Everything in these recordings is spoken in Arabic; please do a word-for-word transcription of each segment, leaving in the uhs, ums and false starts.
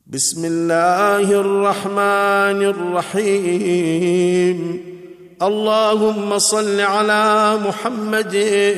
بسم الله الرحمن الرحيم. اللهم صل على محمد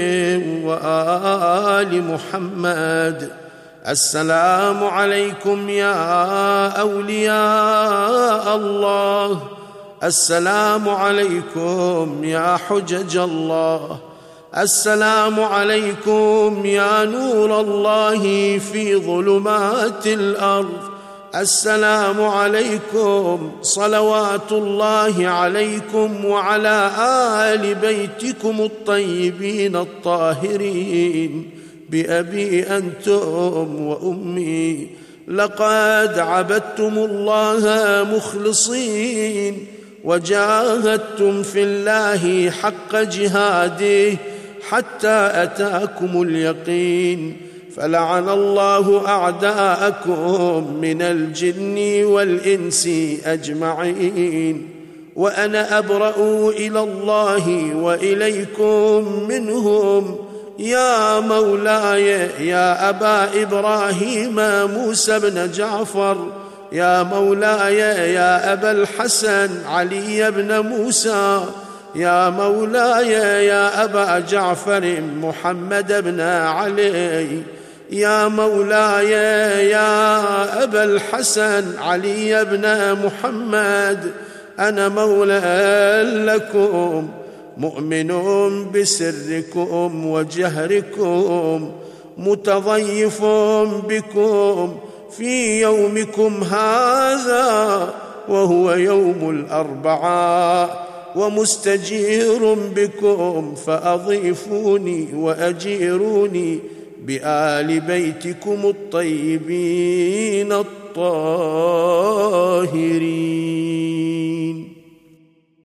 وآل محمد. السلام عليكم يا أولياء الله، السلام عليكم يا حجج الله، السلام عليكم يا نور الله في ظلمات الأرض، السلام عليكم صلوات الله عليكم وعلى آل بيتكم الطيبين الطاهرين. بأبي أنتم وأمي لقد عبدتم الله مخلصين وجاهدتم في الله حق جهاده حتى أتاكم اليقين، فلعن الله أعداءكم من الجن والإنس أجمعين. وأنا أبرأ إلى الله وإليكم منهم يا مولاي يا أبا إبراهيم موسى بن جعفر، يا مولاي يا أبا الحسن علي بن موسى، يا مولاي يا أبا جعفر محمد بن علي، يا مولاي يا أبا الحسن علي بن محمد. أنا مولى لكم مؤمن بسركم وجهركم، متضيف بكم في يومكم هذا وهو يوم الأربعاء، ومستجير بكم فأضيفوني وأجيروني بآل بيتكم الطيبين الطاهرين.